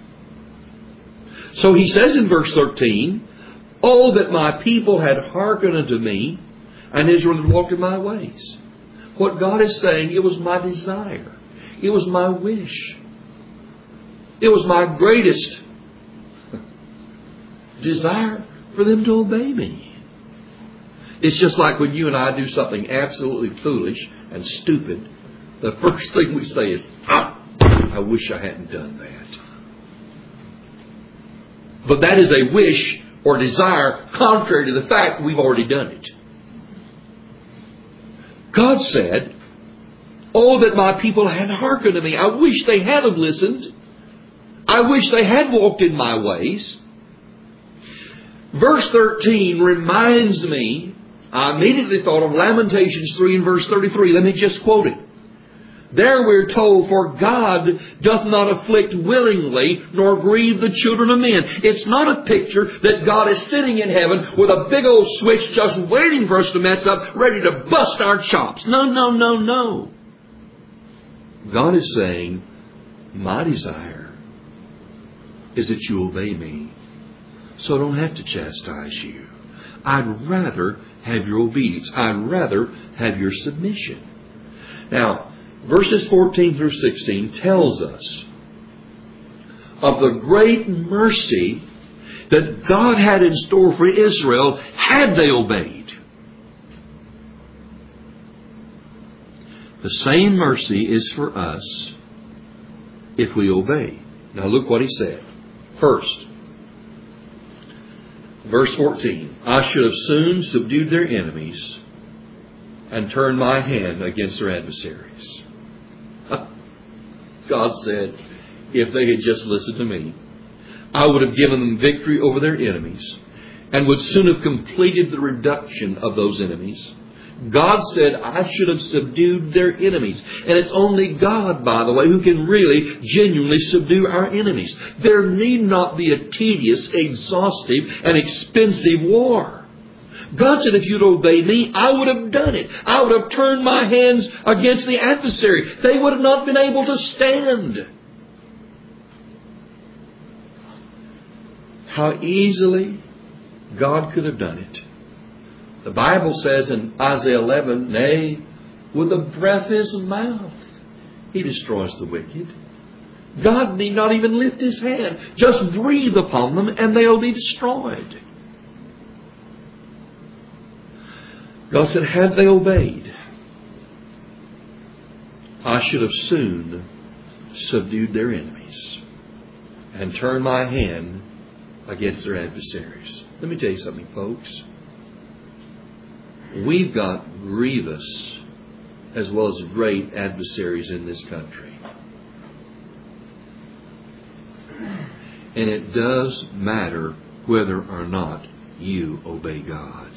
So he says in verse 13, "Oh, that my people had hearkened unto me, and Israel had walked in my ways." What God is saying, it was my desire. It was my wish. It was my greatest desire for them to obey me. It's just like when you and I do something absolutely foolish and stupid, the first thing we say is, I wish I hadn't done that. But that is a wish or desire contrary to the fact we've already done it. God said, "Oh, that my people had hearkened to me. I wish they had have listened. I wish they had walked in my ways." Verse 13 reminds me, I immediately thought of Lamentations 3 and verse 33. Let me just quote it. There we're told, "For God doth not afflict willingly, nor grieve the children of men." It's not a picture that God is sitting in heaven with a big old switch just waiting for us to mess up, ready to bust our chops. No, no, no, no. God is saying, my desire is that you obey me, so I don't have to chastise you. I'd rather have your obedience. I'd rather have your submission. Now, verses 14 through 16 tells us of the great mercy that God had in store for Israel had they obeyed. The same mercy is for us if we obey. Now look what he said. First, verse 14, "I should have soon subdued their enemies and turned my hand against their adversaries." God said, if they had just listened to me, I would have given them victory over their enemies and would soon have completed the reduction of those enemies. God said, I should have subdued their enemies. And it's only God, by the way, who can really, genuinely subdue our enemies. There need not be a tedious, exhaustive, and expensive war. God said, if you'd obey me, I would have done it. I would have turned my hands against the adversary. They would have not been able to stand. How easily God could have done it. The Bible says in Isaiah 11, nay, with the breath of His mouth, He destroys the wicked. God need not even lift His hand. Just breathe upon them and they'll be destroyed. God said, had they obeyed, I should have soon subdued their enemies. and turn my hand against their adversaries. Let me tell you something, folks. We've got grievous as well as great adversaries in this country. And it does matter whether or not you obey God.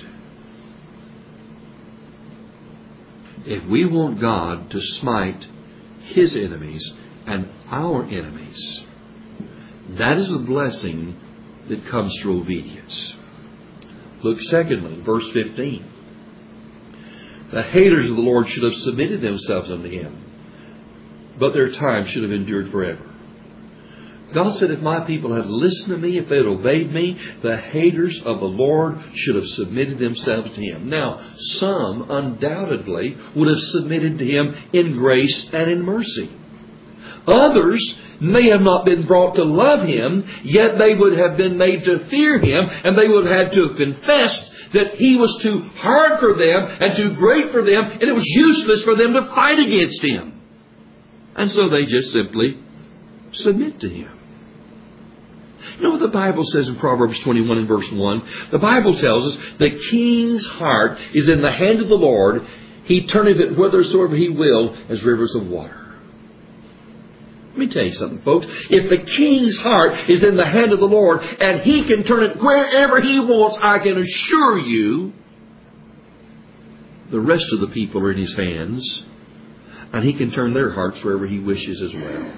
If we want God to smite His enemies and our enemies, that is a blessing that comes through obedience. Look secondly, verse 15. The haters of the Lord should have submitted themselves unto Him, but their time should have endured forever. God said, if my people had listened to me, if they had obeyed me, the haters of the Lord should have submitted themselves to Him. Now, some undoubtedly would have submitted to Him in grace and in mercy. Others may have not been brought to love Him, yet they would have been made to fear Him, and they would have had to have confessed that He was too hard for them and too great for them, and it was useless for them to fight against Him. And so they just simply submit to Him. You know what the Bible says in Proverbs 21 and verse 1? The Bible tells us the king's heart is in the hand of the Lord. He turneth it whithersoever He will, as rivers of water. Let me tell you something, folks. If the king's heart is in the hand of the Lord and He can turn it wherever He wants, I can assure you the rest of the people are in His hands, and He can turn their hearts wherever He wishes as well.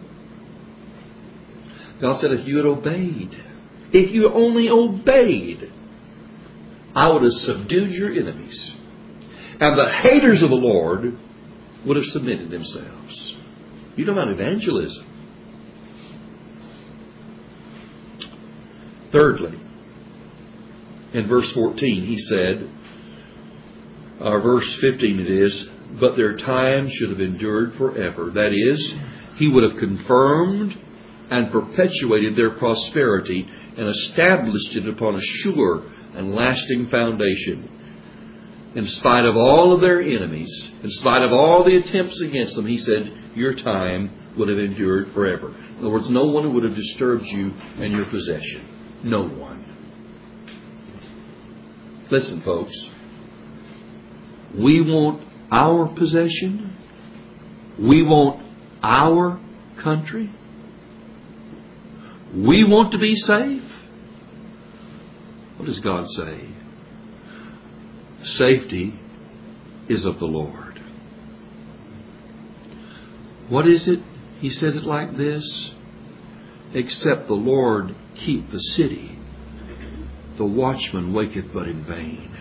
God said, if you had obeyed, if you only obeyed, I would have subdued your enemies, and the haters of the Lord would have submitted themselves. You know about evangelism. Thirdly, in verse 14, He said, verse 15 it is, but their time should have endured forever. That is, He would have confirmed and perpetuated their prosperity and established it upon a sure and lasting foundation. In spite of all of their enemies, in spite of all the attempts against them, He said, your time would have endured forever. In other words, no one would have disturbed you and your possession. No one. Listen, folks. We want our possession. We want our country. We want to be safe. What does God say? Safety is of the Lord. What is it? He said it like this. Except the Lord keep the city, the watchman waketh but in vain.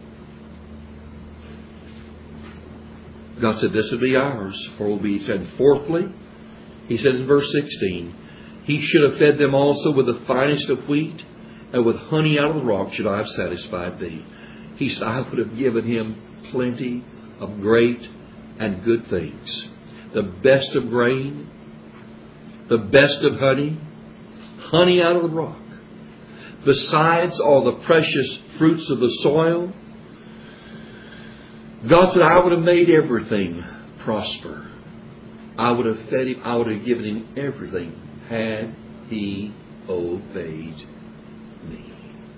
God said this would be ours, for will be. He said, fourthly, He said in verse 16, He should have fed them also with the finest of wheat, and with honey out of the rock should I have satisfied thee. He said, I would have given him plenty of great and good things. The best of grain, the best of honey, honey out of the rock. Besides all the precious fruits of the soil, God said, I would have made everything prosper. I would have fed him, I would have given him everything had he obeyed me.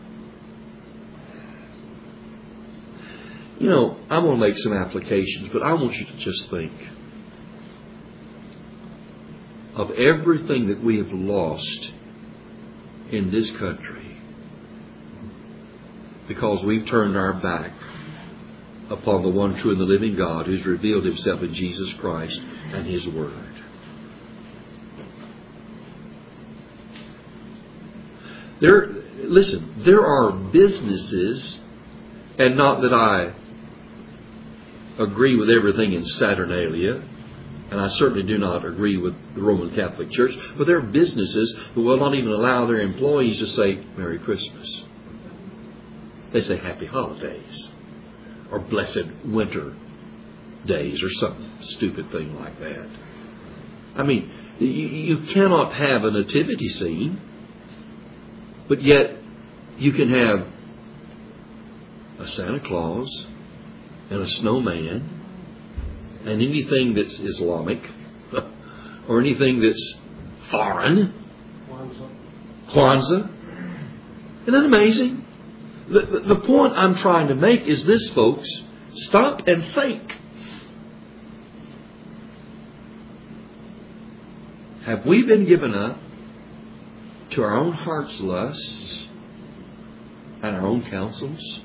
You know, I'm going to make some applications, but I want you to just think of everything that we have lost in this country because we've turned our back upon the one true and the living God who's revealed Himself in Jesus Christ and His Word. There are businesses, and not that I agree with everything in Saturnalia, and I certainly do not agree with the Roman Catholic Church, but there are businesses who will not even allow their employees to say Merry Christmas. They say Happy Holidays or Blessed Winter Days or some stupid thing like that. I mean, you cannot have a nativity scene, but yet you can have a Santa Claus and a snowman and anything that's Islamic or anything that's foreign, Kwanzaa. Isn't that amazing? The point I'm trying to make is this, folks. Stop and think. Have we been given up to our own heart's lusts and our own counsels?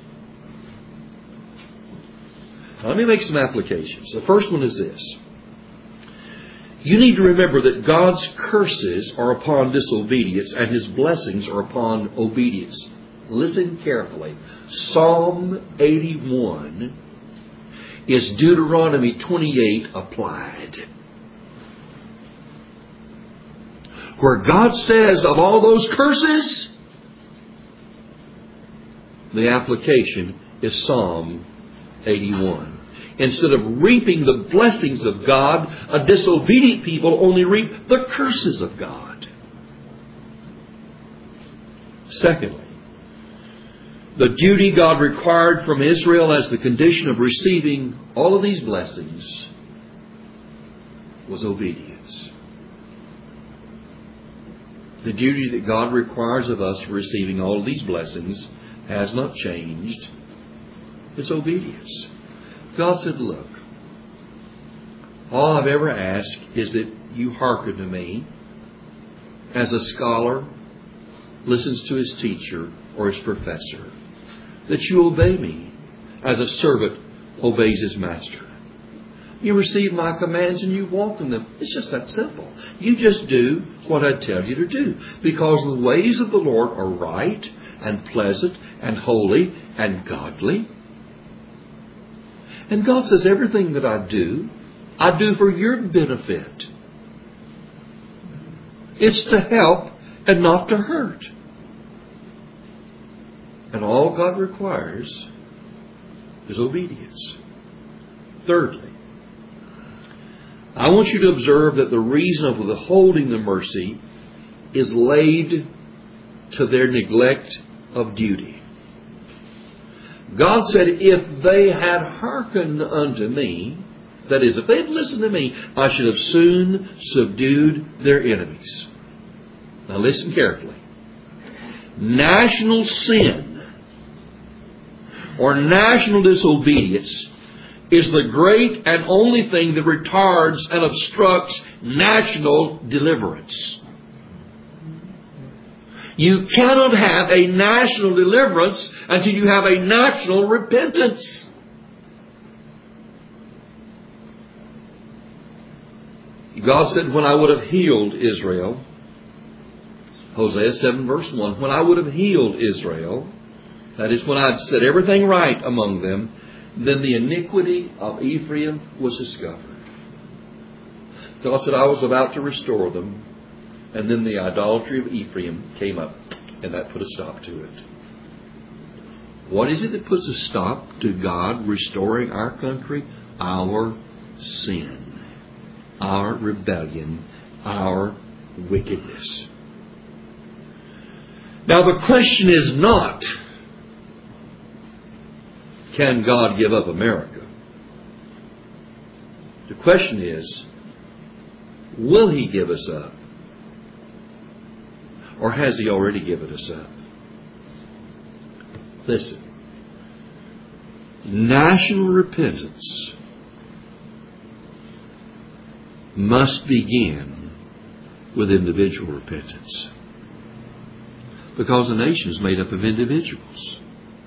Now, let me make some applications. The first one is this. You need to remember that God's curses are upon disobedience and His blessings are upon obedience. Listen carefully. Psalm 81 is Deuteronomy 28 applied. Where God says of all those curses, the application is Psalm 81. Instead of reaping the blessings of God, a disobedient people only reap the curses of God. Secondly, the duty God required from Israel as the condition of receiving all of these blessings was obedience. The duty that God requires of us for receiving all of these blessings has not changed. It's obedience. God said, look, all I've ever asked is that you hearken to me as a scholar listens to his teacher or his professor. That you obey me as a servant obeys his master. You receive my commands and you walk in them. It's just that simple. You just do what I tell you to do. Because the ways of the Lord are right and pleasant and holy and godly. And God says everything that I do for your benefit. It's to help and not to hurt. And all God requires is obedience. Thirdly, I want you to observe that the reason of withholding the mercy is laid to their neglect of duty. God said, if they had hearkened unto me, that is, if they had listened to me, I should have soon subdued their enemies. Now listen carefully. National sin or national disobedience is the great and only thing that retards and obstructs national deliverance. You cannot have a national deliverance until you have a national repentance. God said, when I would have healed Israel, Hosea 7 verse 1, when I would have healed Israel, that is when I'd set everything right among them, then the iniquity of Ephraim was discovered. God said, I was about to restore them. And then the idolatry of Ephraim came up, and that put a stop to it. What is it that puts a stop to God restoring our country? Our sin, our rebellion, our wickedness. Now the question is not, can God give up America? The question is, will He give us up? Or has He already given us up? Listen. National repentance must begin with individual repentance. Because a nation is made up of individuals.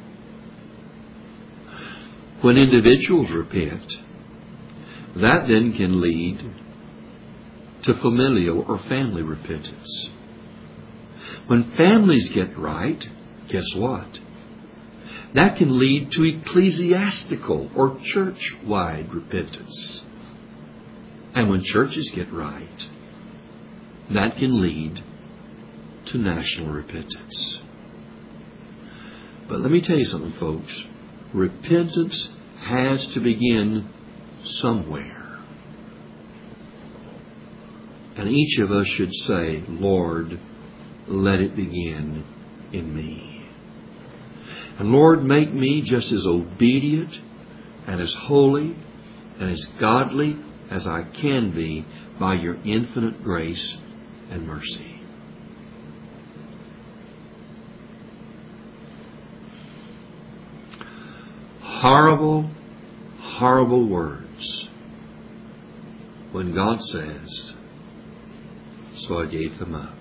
When individuals repent, that then can lead to familial or family repentance. When families get right, guess what? That can lead to ecclesiastical or church-wide repentance. And when churches get right, that can lead to national repentance. But let me tell you something, folks. Repentance has to begin somewhere. And each of us should say, Lord, let it begin in me. And Lord, make me just as obedient and as holy and as godly as I can be by your infinite grace and mercy. horrible, horrible words when God says, so I gave them up.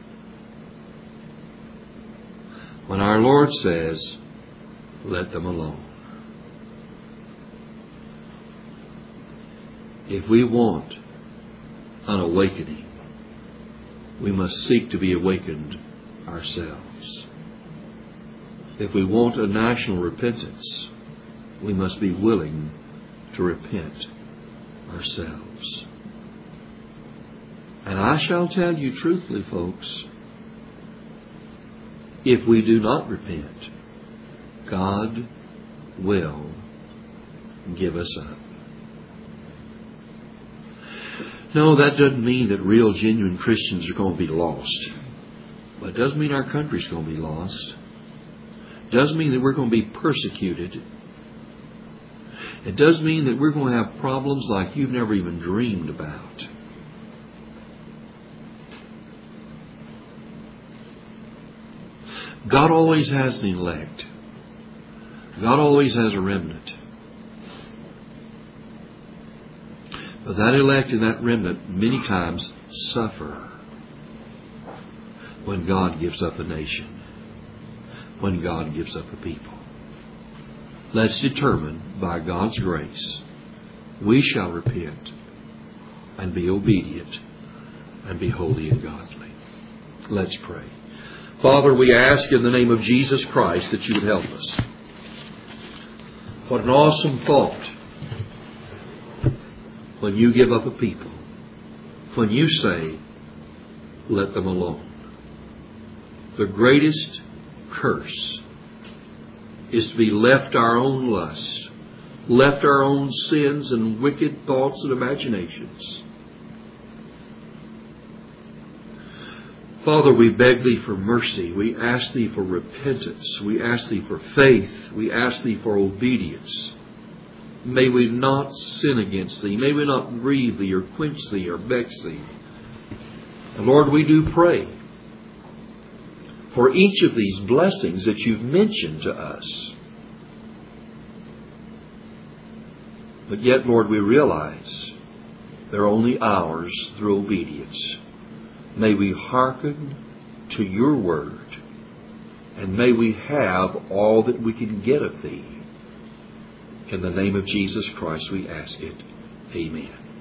When our Lord says, let them alone. If we want an awakening, we must seek to be awakened ourselves. If we want a national repentance, we must be willing to repent ourselves. And I shall tell you truthfully, folks, if we do not repent, God will give us up. No, that doesn't mean that real, genuine Christians are going to be lost. But it does mean our country's going to be lost. It does mean that we're going to be persecuted. It does mean that we're going to have problems like you've never even dreamed about. God always has an elect. God always has a remnant. But that elect and that remnant many times suffer when God gives up a nation, when God gives up a people. Let's determine by God's grace we shall repent and be obedient and be holy and godly. Let's pray. Father, we ask in the name of Jesus Christ that you would help us. What an awesome thought when you give up a people, when you say, let them alone. The greatest curse is to be left our own lust, left our own sins and wicked thoughts and imaginations. Father, we beg Thee for mercy. We ask Thee for repentance. We ask Thee for faith. We ask Thee for obedience. May we not sin against Thee. May we not grieve Thee or quench Thee or vex Thee. And Lord, we do pray for each of these blessings that You've mentioned to us. But yet, Lord, we realize they're only ours through obedience. May we hearken to Your word, and may we have all that we can get of Thee. In the name of Jesus Christ we ask it. Amen.